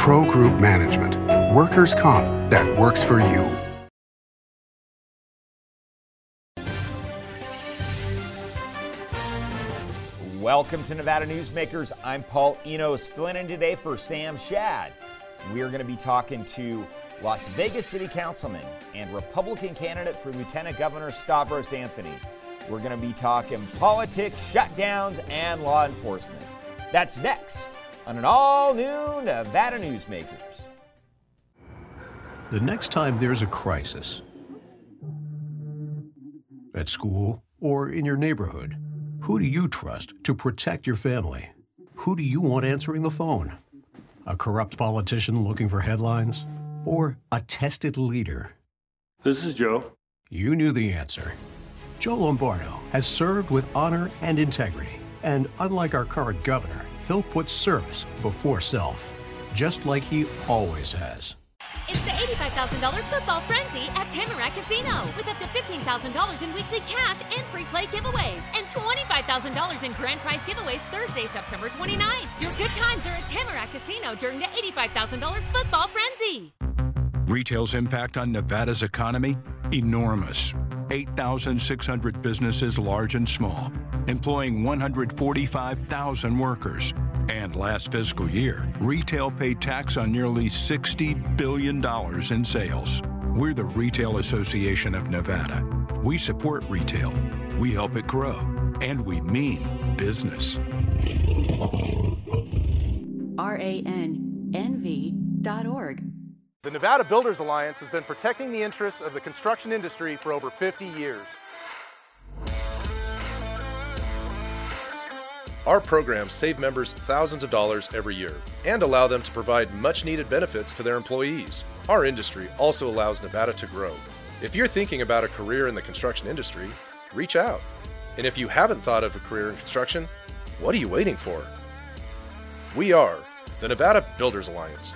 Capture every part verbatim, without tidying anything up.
Pro Group Management. Workers' comp that works for you. Welcome to Nevada Newsmakers. I'm Paul Enos, filling in today for Sam Shad. We are going to be talking to Las Vegas City Councilman and Republican candidate for Lieutenant Governor Stavros Anthony. We're going to be talking politics, shutdowns, and law enforcement. That's next on an all-new Nevada Newsmakers. The next time there's a crisis at school or in your neighborhood, who do you trust to protect your family? Who do you want answering the phone? A corrupt politician looking for headlines? Or a tested leader? This is Joe. You knew the answer. Joe Lombardo has served with honor and integrity. And unlike our current governor, he'll put service before self, just like he always has. It's the eighty-five thousand dollars football frenzy at Tamarack Casino with up to fifteen thousand dollars in weekly cash and free play giveaways and twenty-five thousand dollars in grand prize giveaways Thursday, September twenty-ninth. Your good times are at Tamarack Casino during the eighty-five thousand dollars football frenzy. Retail's impact on Nevada's economy? Enormous. eight thousand six hundred businesses, large and small, employing one hundred forty-five thousand workers. And last fiscal year, retail paid tax on nearly sixty billion dollars in sales. We're the Retail Association of Nevada. We support retail, we help it grow, and we mean business. R A N N V dot org. The Nevada Builders Alliance has been protecting the interests of the construction industry for over fifty years. Our programs save members thousands of dollars every year and allow them to provide much-needed benefits to their employees. Our industry also allows Nevada to grow. If you're thinking about a career in the construction industry, reach out. And if you haven't thought of a career in construction, what are you waiting for? We are the Nevada Builders Alliance.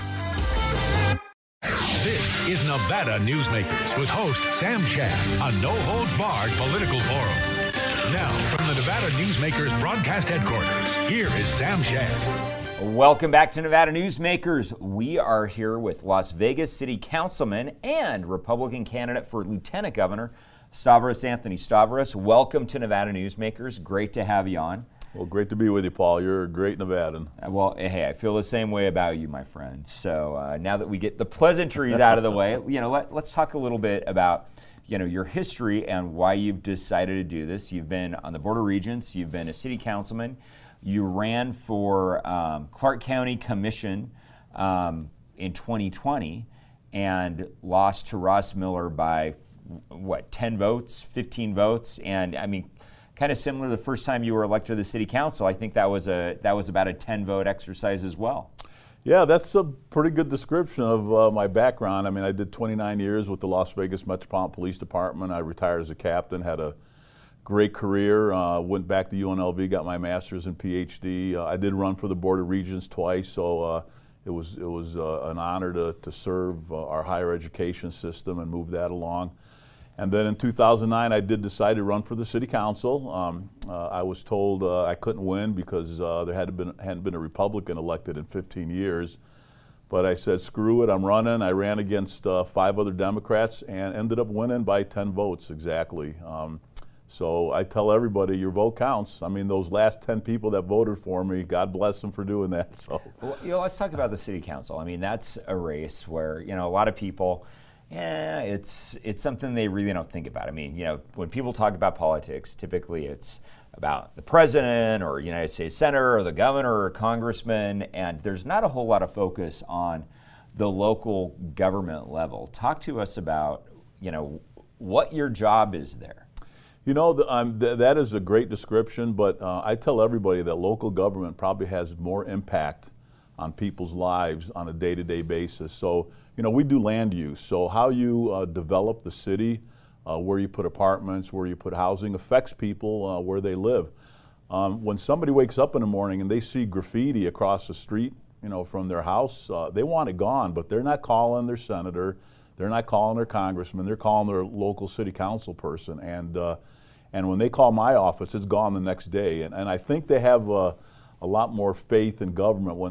This is Nevada Newsmakers with host Sam Shad, a no-holds-barred political forum. Now, from the Nevada Newsmakers broadcast headquarters, here is Sam Shad. Welcome back to Nevada Newsmakers. We are here with Las Vegas City Councilman and Republican candidate for Lieutenant Governor Stavros Anthony. Stavros, welcome to Nevada Newsmakers. Great to have you on. Well, great to be with you, Paul. You're a great Nevadan. Well, hey, I feel the same way about you, my friend. So uh, now that we get the pleasantries out of the way, you know, let, let's talk a little bit about, you know, your history and why you've decided to do this. You've been on the Board of Regents. You've been a city councilman. You ran for um, Clark County Commission um, in twenty twenty and lost to Ross Miller by, what, ten votes, fifteen votes? And, I mean, kind of similar to the first time you were elected to the city council. I think that was a that was about a ten vote exercise as well. Yeah, that's a pretty good description of uh, my background. I mean, I did twenty-nine years with the Las Vegas Metropolitan Police Department. I retired as a captain, had a great career, uh, went back to U N L V, got my master's and P H D. Uh, I did run for the Board of Regents twice, so uh, it was it was uh, an honor to, to serve uh, our higher education system and move that along. And then in two thousand nine, I did decide to run for the city council. Um, uh, I was told uh, I couldn't win because uh, there had been, hadn't been a Republican elected in fifteen years. But I said, screw it, I'm running. I ran against uh, five other Democrats and ended up winning by ten votes exactly. Um, so I tell everybody, your vote counts. I mean, those last ten people that voted for me, God bless them for doing that. So, well, you know, let's talk about the city council. I mean, that's a race where, you know, a lot of people, yeah, it's it's something they really don't think about. I mean, you know, when people talk about politics, typically it's about the president or United States Senator or the governor or congressman, and there's not a whole lot of focus on the local government level. Talk to us about, you know, what your job is there. You know, the, um, th that is a great description, but uh, I tell everybody that local government probably has more impact on people's lives on a day-to-day basis. So, you know, we do land use. So how you uh, develop the city, uh, where you put apartments, where you put housing, affects people uh, where they live. Um, when somebody wakes up in the morning and they see graffiti across the street, you know, from their house, uh, they want it gone, but they're not calling their senator, they're not calling their congressman, they're calling their local city council person. And, uh, and when they call my office, it's gone the next day. And, and I think they have uh, a lot more faith in government when they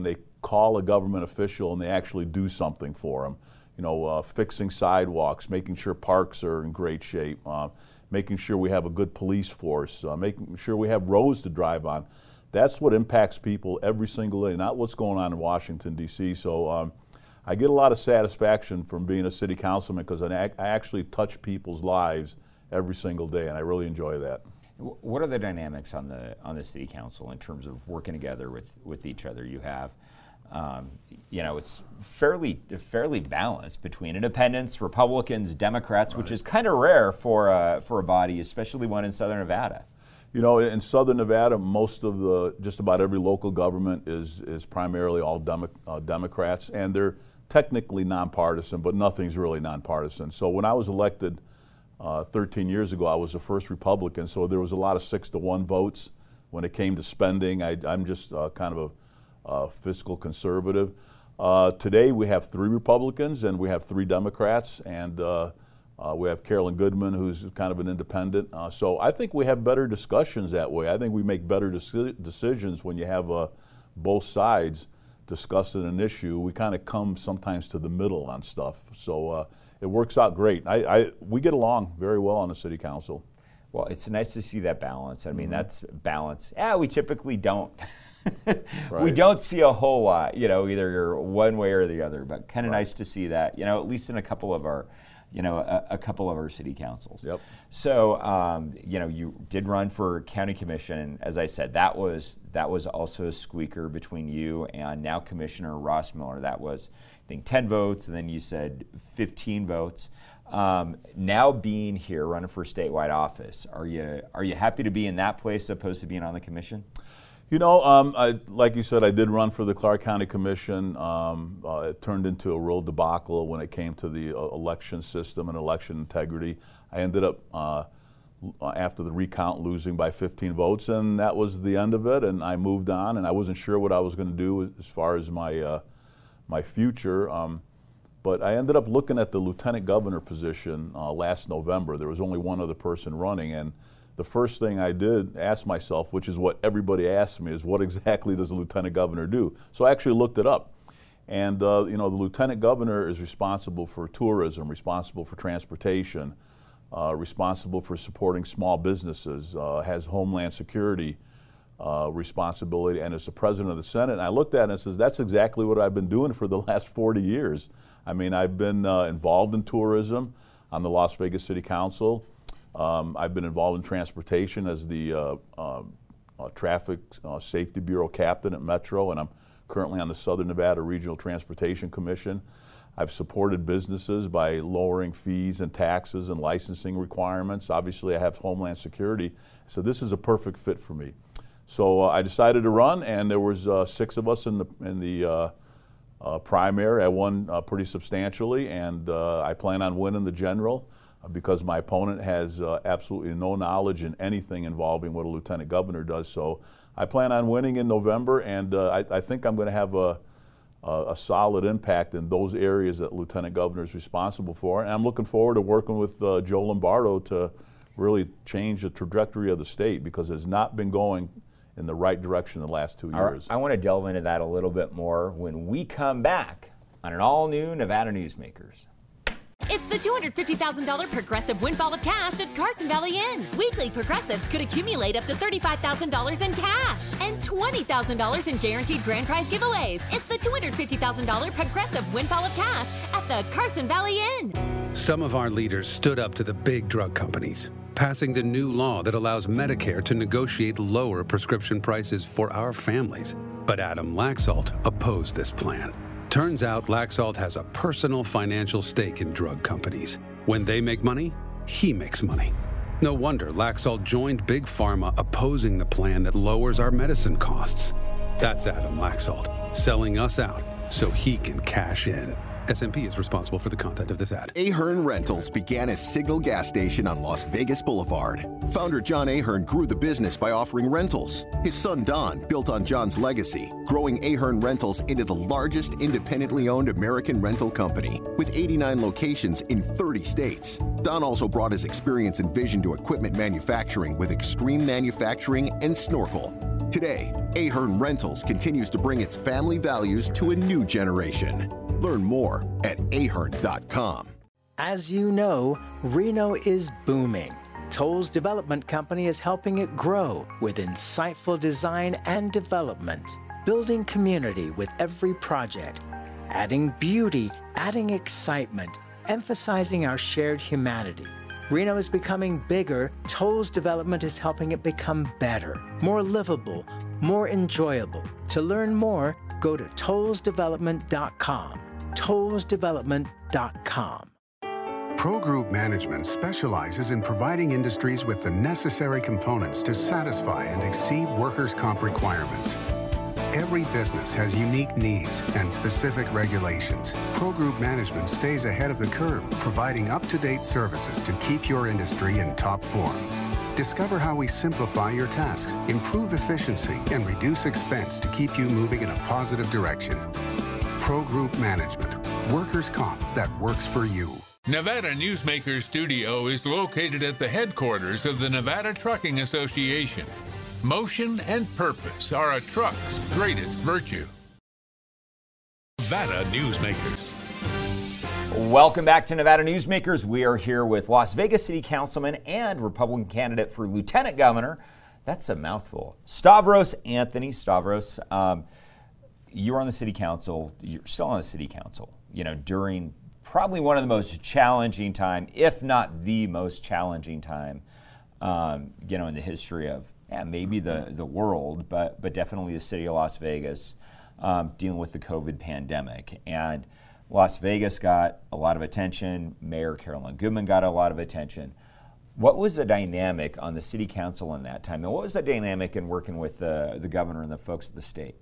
call a government official and they actually do something for them. You know, uh, fixing sidewalks, making sure parks are in great shape, uh, making sure we have a good police force, uh, making sure we have roads to drive on. That's what impacts people every single day, not what's going on in Washington, D C So um, I get a lot of satisfaction from being a city councilman because I, I actually touch people's lives every single day, and I really enjoy that. What are the dynamics on the on the city council in terms of working together with, with each other? You have, um, you know, it's fairly fairly balanced between independents, Republicans, Democrats, right, which is kind of rare for a, for a body, especially one in Southern Nevada. You know, in Southern Nevada, most of the, just about every local government is is primarily all Demo, uh, Democrats, and they're technically nonpartisan, but nothing's really nonpartisan. So when I was elected uh, thirteen years ago, I was the first Republican, so there was a lot of six to one votes when it came to spending. I, I'm just uh, kind of a uh, fiscal conservative. Uh, today we have three Republicans and we have three Democrats, and uh, uh, we have Carolyn Goodman, who's kind of an independent. Uh, so I think we have better discussions that way. I think we make better deci decisions when you have uh, both sides discussing an issue. We kind of come sometimes to the middle on stuff. So uh, it works out great. I, I, we get along very well on the city council. Well, it's nice to see that balance. I mean, Mm-hmm. that's balance. Yeah, we typically don't. Right. We don't see a whole lot, you know, either you're one way or the other, but kind of Right. nice to see that, you know, at least in a couple of our, you know, a, a couple of our city councils. Yep. So, um, you know, you did run for county commission. As I said, that was that was also a squeaker between you and now Commissioner Ross Miller. That was, I think, ten votes, and then you said fifteen votes. Um, now being here, running for statewide office, are you are you happy to be in that place opposed to being on the commission? You know, um, I, like you said, I did run for the Clark County Commission. Um, uh, it turned into a real debacle when it came to the uh, election system and election integrity. I ended up, uh, after the recount, losing by fifteen votes, and that was the end of it, and I moved on, and I wasn't sure what I was going to do as far as my, uh, my future. Um, but I ended up looking at the lieutenant governor position uh, last November. There was only one other person running, and the first thing I did ask myself, which is what everybody asks me, is what exactly does the lieutenant governor do? So I actually looked it up. And uh, you know, the lieutenant governor is responsible for tourism, responsible for transportation, uh, responsible for supporting small businesses, uh, has homeland security uh, responsibility, and is the president of the Senate. And I looked at it and says, that's exactly what I've been doing for the last forty years. I mean, I've been uh, involved in tourism on the Las Vegas City Council. Um, I've been involved in transportation as the uh, uh, uh, Traffic uh, Safety Bureau captain at Metro, and I'm currently on the Southern Nevada Regional Transportation Commission. I've supported businesses by lowering fees and taxes and licensing requirements. Obviously, I have Homeland Security, so this is a perfect fit for me. So uh, I decided to run, and there was uh, six of us in the in the uh, uh, primary. I won uh, pretty substantially, and uh, I plan on winning the general, because my opponent has uh, absolutely no knowledge in anything involving what a lieutenant governor does. So I plan on winning in November, and uh, I, I think I'm going to have a, a, a solid impact in those areas that lieutenant governor is responsible for. And I'm looking forward to working with uh, Joe Lombardo to really change the trajectory of the state, because it's not been going in the right direction the last two years. I want to delve into that a little bit more when we come back on an all-new Nevada Newsmakers. It's the two hundred fifty thousand dollar Progressive Windfall of Cash at Carson Valley Inn. Weekly Progressives could accumulate up to thirty-five thousand dollars in cash and twenty thousand dollars in guaranteed grand prize giveaways. It's the two hundred fifty thousand dollar Progressive Windfall of Cash at the Carson Valley Inn. Some of our leaders stood up to the big drug companies, passing the new law that allows Medicare to negotiate lower prescription prices for our families. But Adam Laxalt opposed this plan. Turns out Laxalt has a personal financial stake in drug companies. When they make money, he makes money. No wonder Laxalt joined Big Pharma opposing the plan that lowers our medicine costs. That's Adam Laxalt, selling us out so he can cash in. S and P is responsible for the content of this ad. Ahern Rentals began as Signal Gas Station on Las Vegas Boulevard. Founder John Ahern grew the business by offering rentals. His son Don built on John's legacy, growing Ahern Rentals into the largest independently owned American rental company with eighty-nine locations in thirty states. Don also brought his experience and vision to equipment manufacturing with Extreme Manufacturing and Snorkel. Today, Ahern Rentals continues to bring its family values to a new generation. Learn more at ahern dot com. As you know, Reno is booming. Toll's Development Company is helping it grow with insightful design and development, building community with every project, adding beauty, adding excitement, emphasizing our shared humanity. Reno is becoming bigger. Toll's Development is helping it become better, more livable, more enjoyable. To learn more, go to tolls development dot com. tolls development dot com. Pro Group Management specializes in providing industries with the necessary components to satisfy and exceed workers' comp requirements. Every business has unique needs and specific regulations. Pro Group Management stays ahead of the curve, providing up-to-date services to keep your industry in top form. Discover how we simplify your tasks, improve efficiency, and reduce expense to keep you moving in a positive direction. Pro Group Management, workers' comp that works for you. Nevada Newsmaker Studio is located at the headquarters of the Nevada Trucking Association. Motion and purpose are a truck's greatest virtue. Nevada Newsmakers. Welcome back to Nevada Newsmakers. We are here with Las Vegas City Councilman and Republican candidate for Lieutenant Governor. That's a mouthful. Stavros Anthony. Stavros, um, you were on the City Council. You're still on the City Council. You know, during probably one of the most challenging time, if not the most challenging time, um, you know, in the history of yeah, maybe the, the world, but but definitely the city of Las Vegas, um, dealing with the COVID pandemic. And Las Vegas got a lot of attention. Mayor Carolyn Goodman got a lot of attention. What was the dynamic on the city council in that time? And what was the dynamic in working with the, the governor and the folks at the state?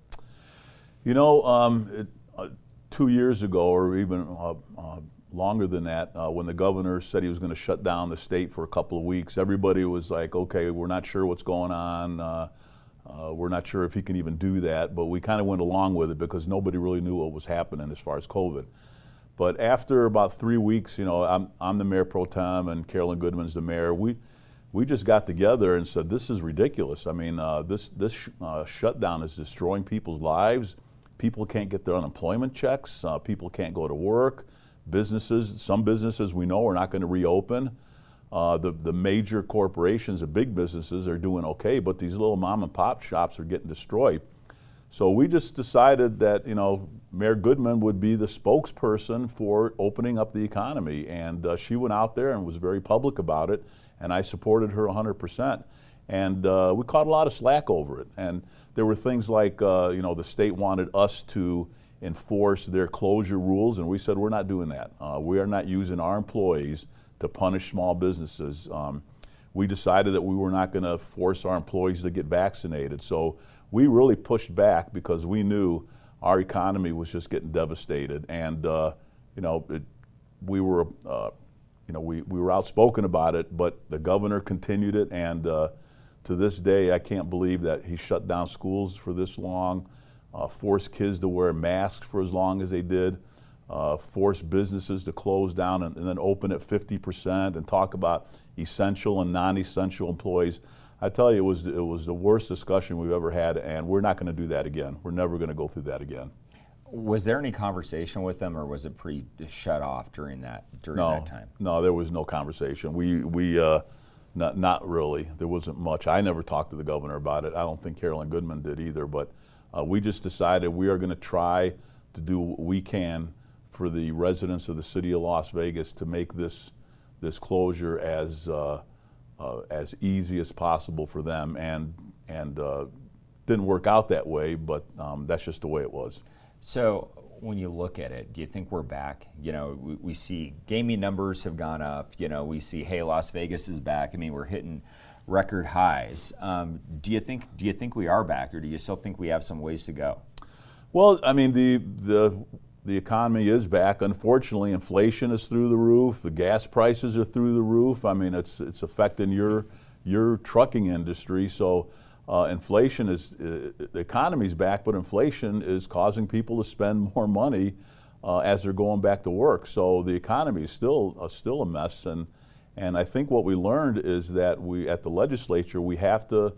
You know, um, it, uh, two years ago, or even uh, uh, longer than that, uh, when the governor said he was going to shut down the state for a couple of weeks, everybody was like, okay, we're not sure what's going on. Uh, uh, we're not sure if he can even do that, but we kind of went along with it because nobody really knew what was happening as far as COVID. But after about three weeks, you know, I'm, I'm the mayor pro tem and Carolyn Goodman's the mayor. We we just got together and said, this is ridiculous. I mean, uh, this, this sh uh, shutdown is destroying people's lives. People can't get their unemployment checks. Uh, people can't go to work. Businesses, some businesses we know are not going to reopen. Uh, the, the major corporations, the big businesses are doing okay, but these little mom and pop shops are getting destroyed. So we just decided that, you know, Mayor Goodman would be the spokesperson for opening up the economy. And uh, she went out there and was very public about it, and I supported her one hundred percent. And uh, we caught a lot of slack over it. And there were things like, uh, you know, the state wanted us to enforce their closure rules, and we said we're not doing that. Uh, we are not using our employees to punish small businesses. Um, we decided that we were not going to force our employees to get vaccinated. So we really pushed back because we knew our economy was just getting devastated. And, uh, you know, it, we were, uh, you know, we, we were outspoken about it, but the governor continued it. And uh, to this day, I can't believe that he shut down schools for this long. Uh, forced kids to wear masks for as long as they did, uh, forced businesses to close down and, and then open at fifty percent and talk about essential and non-essential employees. I tell you, it was, it was the worst discussion we've ever had, and we're not going to do that again. We're never going to go through that again. Was there any conversation with them, or was it pretty shut off during that, during no, that time? No, there was no conversation. We, we uh, not, not really. There wasn't much. I never talked to the governor about it. I don't think Carolyn Goodman did either, but Uh, we just decided we are going to try to do what we can for the residents of the city of Las Vegas to make this this closure as uh, uh, as easy as possible for them, and and uh, didn't work out that way, but um, that's just the way it was. So when you look at it, do you think we're back? You know, we, we see gaming numbers have gone up. You know, we see, hey, Las Vegas is back. I mean, we're hitting record highs. Um, do you think do you think we are back, or do you still think we have some ways to go? Well, I mean, the the the economy is back. Unfortunately, inflation is through the roof. The gas prices are through the roof. I mean, it's it's affecting your your trucking industry. So uh, inflation is uh, the economy's back, but inflation is causing people to spend more money uh, as they're going back to work. So the economy is still uh, still a mess. And And I think what we learned is that we, at the legislature, we have to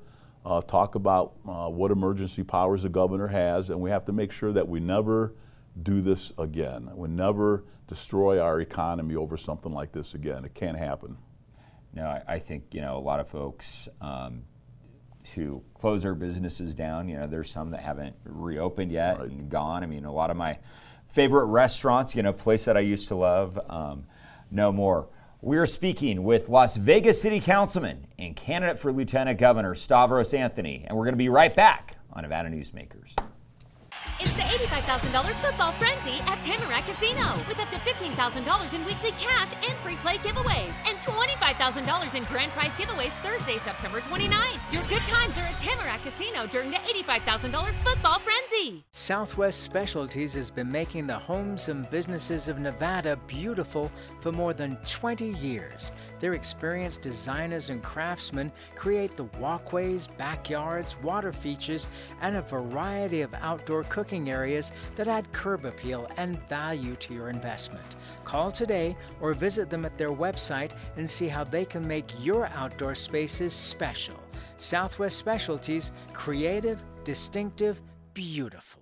uh, talk about uh, what emergency powers the governor has, and we have to make sure that we never do this again. We never destroy our economy over something like this again. It can't happen. No, I, I think, you know, a lot of folks um, who close their businesses down, you know, there's some that haven't reopened yet right. and gone. I mean, a lot of my favorite restaurants, you know, place that I used to love, um, no more. We are speaking with Las Vegas City Councilman and candidate for Lieutenant Governor Stavros Anthony, and we're going to be right back on Nevada Newsmakers. It's the eighty-five thousand dollars football frenzy at Tamarack Casino with up to fifteen thousand dollars in weekly cash and free play giveaways and twenty-five thousand dollars in grand prize giveaways Thursday, September twenty-ninth. Your good times are at Tamarack Casino during the eighty-five thousand dollars football frenzy. Southwest Specialties has been making the homes and businesses of Nevada beautiful for more than twenty years. Their experienced designers and craftsmen create the walkways, backyards, water features, and a variety of outdoor cooking areas that add curb appeal and value to your investment. Call today or visit them at their website and see how they can make your outdoor spaces special. Southwest Specialties, creative, distinctive, beautiful.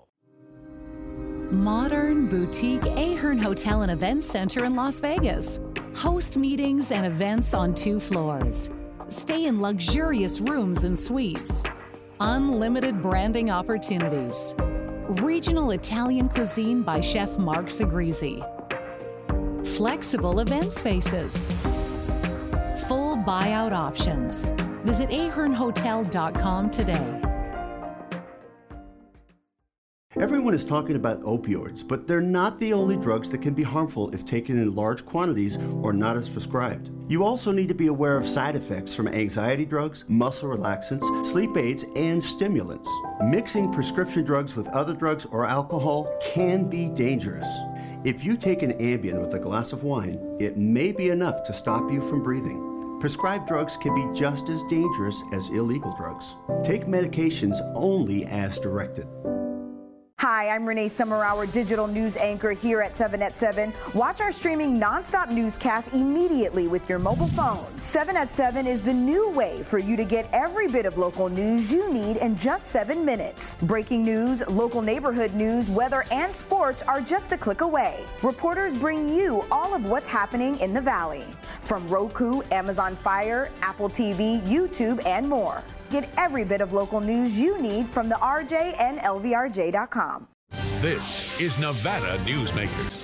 Modern boutique Ahern Hotel and Events Center in Las Vegas. Host meetings and events on two floors. Stay in luxurious rooms and suites. Unlimited branding opportunities. Regional Italian cuisine by Chef Mark Segrisi. Flexible event spaces. Full buyout options. Visit ahern hotel dot com today. Everyone is talking about opioids, but they're not the only drugs that can be harmful if taken in large quantities or not as prescribed. You also need to be aware of side effects from anxiety drugs, muscle relaxants, sleep aids, and stimulants. Mixing prescription drugs with other drugs or alcohol can be dangerous. If you take an Ambien with a glass of wine, it may be enough to stop you from breathing. Prescribed drugs can be just as dangerous as illegal drugs. Take medications only as directed. Hi, I'm Renee Summerauer, digital news anchor here at seven at seven. Watch our streaming nonstop newscast immediately with your mobile phone. seven at seven is the new way for you to get every bit of local news you need in just seven minutes. Breaking news, local neighborhood news, weather, and sports are just a click away. Reporters bring you all of what's happening in the Valley. From Roku, Amazon Fire, Apple T V, YouTube, and more. Get every bit of local news you need from the R J and L V R J dot com. This is Nevada Newsmakers.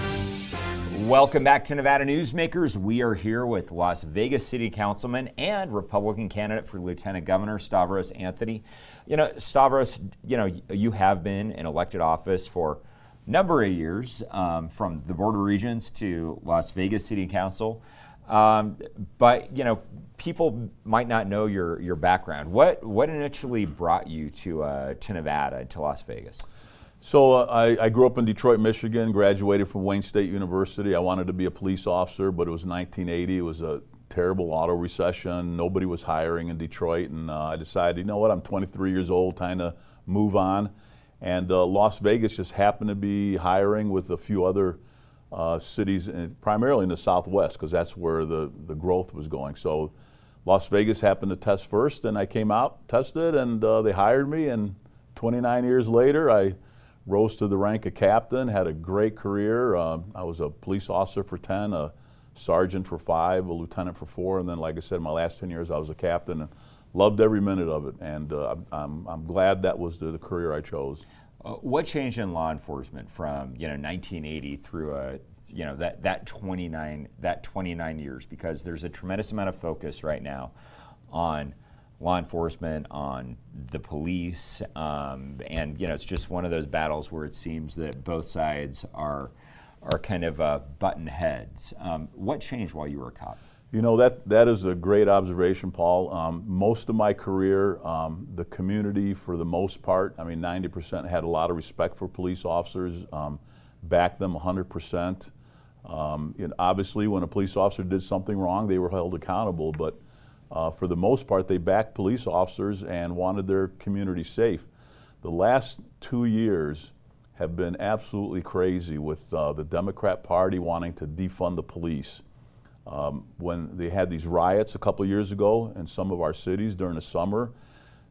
Welcome back to Nevada Newsmakers. We are here with Las Vegas City Councilman and Republican candidate for Lieutenant Governor Stavros Anthony. You know, Stavros, you know, you have been in elected office for a number of years, um, from the Board of Regents to Las Vegas City Council. Um, but, you know, people might not know your, your background. What what initially brought you to uh, to Nevada, to Las Vegas? So uh, I, I grew up in Detroit, Michigan, graduated from Wayne State University. I wanted to be a police officer, but it was nineteen eighty. It was a terrible auto recession. Nobody was hiring in Detroit, and uh, I decided, you know what, I'm twenty-three years old, time to move on. And uh, Las Vegas just happened to be hiring with a few other Uh, cities, in, primarily in the Southwest, because that's where the, the growth was going. So Las Vegas happened to test first, and I came out, tested, and uh, they hired me, and twenty-nine years later I rose to the rank of captain, had a great career. Uh, I was a police officer for ten, a sergeant for five, a lieutenant for four, and then, like I said, my last ten years I was a captain, and loved every minute of it, and uh, I'm, I'm glad that was the, the career I chose. Uh, what changed in law enforcement from, you know, nineteen eighty through a, you know, that that twenty-nine that twenty-nine years? Because there's a tremendous amount of focus right now on law enforcement, on the police, um, and you know, it's just one of those battles where it seems that both sides are are kind of uh, button heads. Um, what changed while you were a cop? You know, that, that is a great observation, Paul. Um, most of my career, um, the community, for the most part, I mean, ninety percent had a lot of respect for police officers, um, backed them one hundred percent. Um, and obviously, when a police officer did something wrong, they were held accountable. But uh, for the most part, they backed police officers and wanted their community safe. The last two years have been absolutely crazy, with uh, the Democrat Party wanting to defund the police. Um, when they had these riots a couple of years ago in some of our cities during the summer,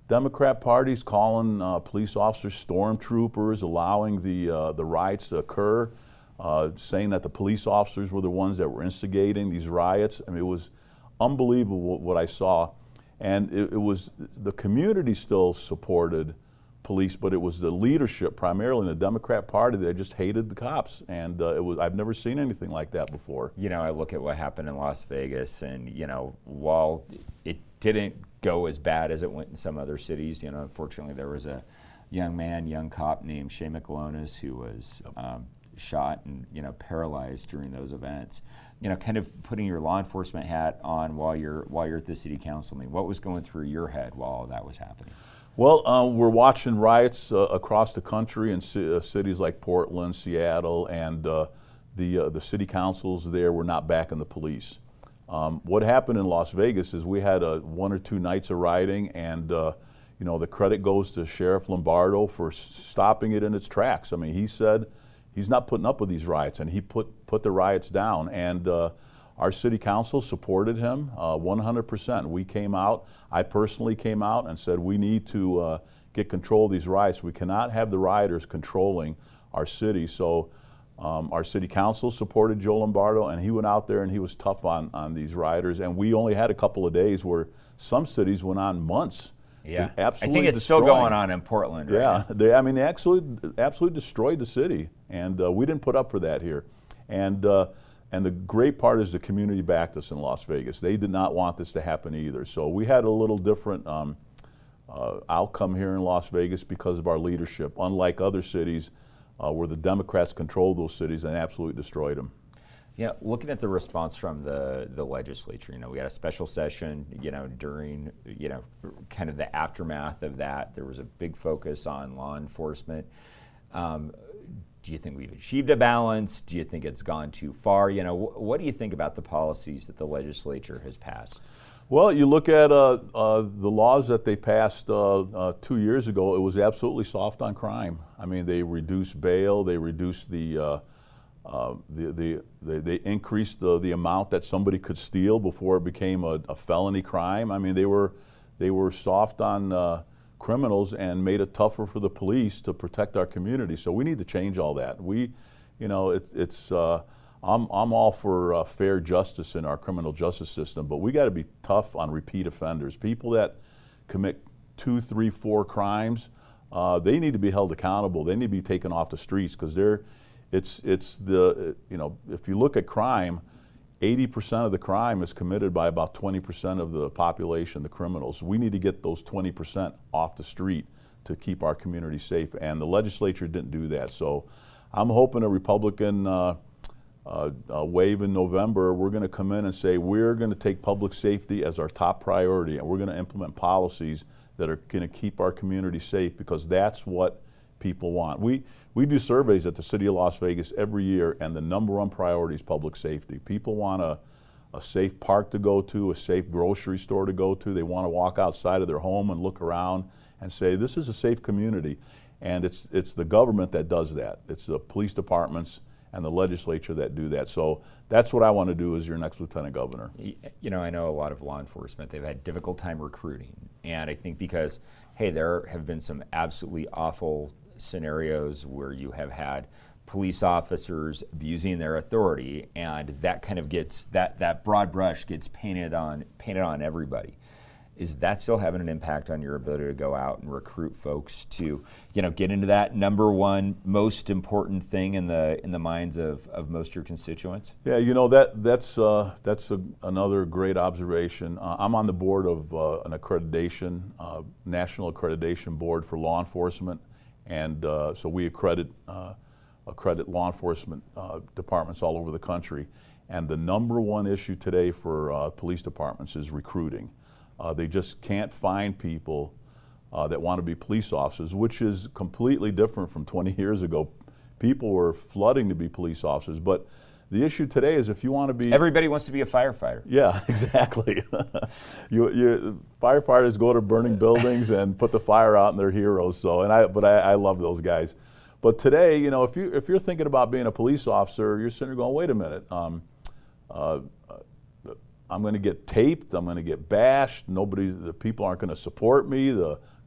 Democrat Party's calling uh, police officers stormtroopers, allowing the, uh, the riots to occur, uh, saying that the police officers were the ones that were instigating these riots. I mean, it was unbelievable what I saw. And it, it was, the community still supported police, but it was the leadership, primarily in the Democrat Party, that just hated the cops. And uh, it was, I've never seen anything like that before. You know, I look at what happened in Las Vegas, and, you know, while it didn't go as bad as it went in some other cities, you know, unfortunately there was a young man, young cop named Shea McLonis who was um, shot and, you know, paralyzed during those events. You know, kind of putting your law enforcement hat on while you're while you're at the city council meeting. What was going through your head while all that was happening? Well, uh, we're watching riots uh, across the country in c uh, cities like Portland, Seattle, and uh, the uh, the city councils there were not backing the police. Um, what happened in Las Vegas is we had uh, one or two nights of rioting, and uh, you know, the credit goes to Sheriff Lombardo for s stopping it in its tracks. I mean, he said he's not putting up with these riots, and he put put the riots down. And uh, our city council supported him uh, one hundred percent. We came out, I personally came out and said we need to uh, get control of these riots. We cannot have the rioters controlling our city. So um, our city council supported Joe Lombardo, and he went out there and he was tough on, on these rioters. And we only had a couple of days where some cities went on months. Yeah, absolutely I think it's destroying. still going on in Portland right Yeah, now. they, I mean, they absolutely, absolutely destroyed the city, and uh, we didn't put up for that here. And uh, and the great part is the community backed us in Las Vegas. They did not want this to happen either. So we had a little different um, uh, outcome here in Las Vegas because of our leadership, unlike other cities uh, where the Democrats controlled those cities and absolutely destroyed them. Yeah, looking at the response from the, the legislature, you know, we had a special session, you know, during, you know, kind of the aftermath of that. There was a big focus on law enforcement. Um, do you think we've achieved a balance? Do you think it's gone too far? You know, wh what do you think about the policies that the legislature has passed? Well, you look at uh, uh, the laws that they passed uh, uh, two years ago, it was absolutely soft on crime. I mean, they reduced bail, they reduced the, uh, uh, the, the, they, they increased the, the amount that somebody could steal before it became a, a felony crime. I mean, they were, they were soft on uh, criminals and made it tougher for the police to protect our community. So we need to change all that. We, you know, it's, it's uh, I'm, I'm all for uh, fair justice in our criminal justice system, but we got to be tough on repeat offenders. People that commit two, three, four crimes, uh, they need to be held accountable. They need to be taken off the streets because they're, it's, it's the, you know, if you look at crime, eighty percent of the crime is committed by about twenty percent of the population, the criminals. We need to get those twenty percent off the street to keep our community safe, and the legislature didn't do that. So I'm hoping a Republican uh, uh, uh, wave in November, we're going to come in and say we're going to take public safety as our top priority, and we're going to implement policies that are going to keep our community safe, because that's what people want. We, we do surveys at the City of Las Vegas every year, and the number one priority is public safety. People want a, a safe park to go to, a safe grocery store to go to. They want to walk outside of their home and look around and say, this is a safe community. And it's, it's the government that does that. It's the police departments and the legislature that do that. So that's what I want to do as your next lieutenant governor. You know, I know a lot of law enforcement, they've had difficult time recruiting. And I think because, hey, there have been some absolutely awful scenarios where you have had police officers abusing their authority, and that kind of gets, that, that broad brush gets painted on, painted on everybody. Is that still having an impact on your ability to go out and recruit folks to, you know, get into that number one most important thing in the in the minds of, of most of your constituents? Yeah, you know, that that's uh, that's a, another great observation. Uh, I'm on the board of uh, an accreditation, uh, national accreditation board for law enforcement, and uh, so we accredit uh, accredit law enforcement uh, departments all over the country. And the number one issue today for uh, police departments is recruiting. Uh, they just can't find people uh, that want to be police officers, which is completely different from twenty years ago. People were flooding to be police officers, but the issue today is if you want to be... Everybody wants to be a firefighter. Yeah, exactly. you, you, firefighters go to burning buildings and put the fire out, and they're heroes. So, and I, but I, I love those guys. But today, you know, if you if you're thinking about being a police officer, you're sitting there going, wait a minute. Um, uh, I'm going to get taped, I'm going to get bashed, nobody, the people aren't going to support me, the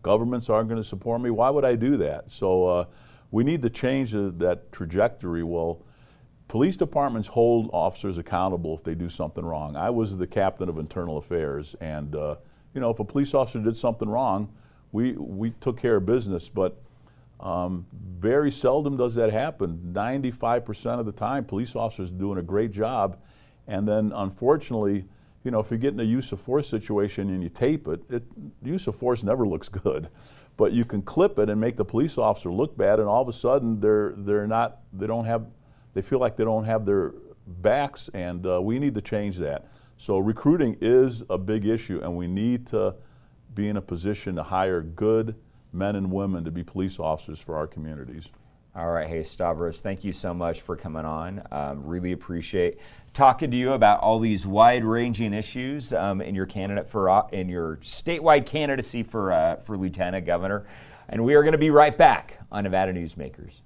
Governments aren't going to support me. Why would I do that? So uh, we need to change the, that trajectory. Well, police departments hold officers accountable if they do something wrong. I was the captain of internal affairs, and uh, you know, if a police officer did something wrong, we we took care of business. But um, very seldom does that happen. ninety-five percent of the time, police officers are doing a great job, and then unfortunately, you know, if you get in a use of force situation and you tape it, it use of force never looks good. But you can clip it and make the police officer look bad, and all of a sudden they're they're not they don't have they feel like they don't have their backs, and uh, we need to change that. So recruiting is a big issue, and we need to be in a position to hire good men and women to be police officers for our communities. All right, hey Stavros, thank you so much for coming on. Um, really appreciate talking to you about all these wide-ranging issues um, in your candidate for uh, in your statewide candidacy for uh, for lieutenant governor. And we are going to be right back on Nevada Newsmakers.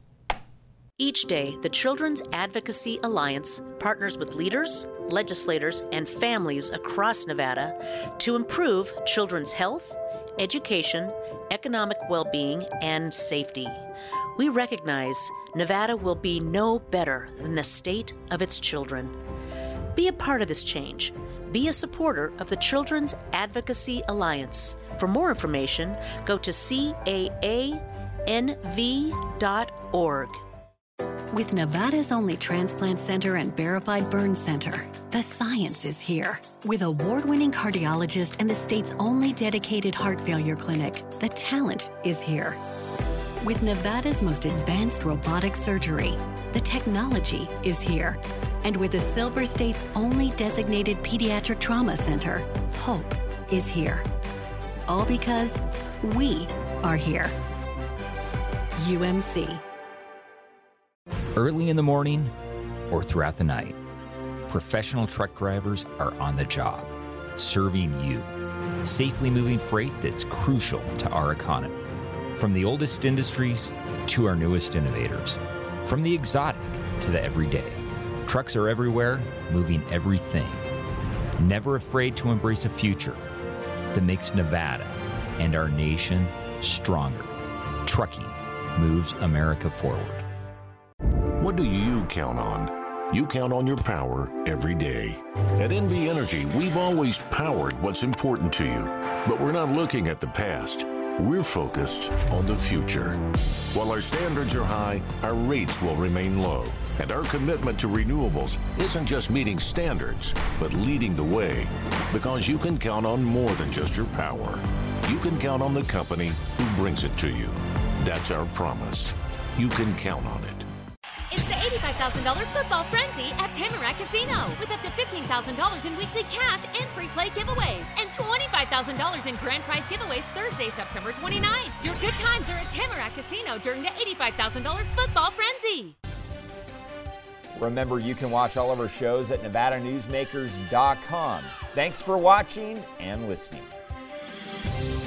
Each day, the Children's Advocacy Alliance partners with leaders, legislators, and families across Nevada to improve children's health, education, economic well-being, and safety. We recognize Nevada will be no better than the state of its children. Be a part of this change. Be a supporter of the Children's Advocacy Alliance. For more information, go to C A A N V dot org. With Nevada's only transplant center and verified burn center, the science is here. With award-winning cardiologist and the state's only dedicated heart failure clinic, the talent is here. With Nevada's most advanced robotic surgery, the technology is here. And with the Silver State's only designated pediatric trauma center, hope is here. All because we are here. U M C. Early in the morning or throughout the night, professional truck drivers are on the job, serving you, safely moving freight that's crucial to our economy. From the oldest industries to our newest innovators, from the exotic to the everyday, trucks are everywhere, moving everything. Never afraid to embrace a future that makes Nevada and our nation stronger. Trucking moves America forward. What do you count on? You count on your power every day. At N V Energy, we've always powered what's important to you, but we're not looking at the past. We're focused on the future. While our standards are high, our rates will remain low. And our commitment to renewables isn't just meeting standards, but leading the way. Because you can count on more than just your power. You can count on the company who brings it to you. That's our promise. You can count on it. It's the eighty-five thousand dollars football frenzy at Tamarack Casino with up to fifteen thousand dollars in weekly cash and free play giveaways and twenty-five thousand dollars in grand prize giveaways Thursday, September twenty-ninth. Your good times are at Tamarack Casino during the eighty-five thousand dollars football frenzy. Remember, you can watch all of our shows at Nevada Newsmakers dot com. Thanks for watching and listening.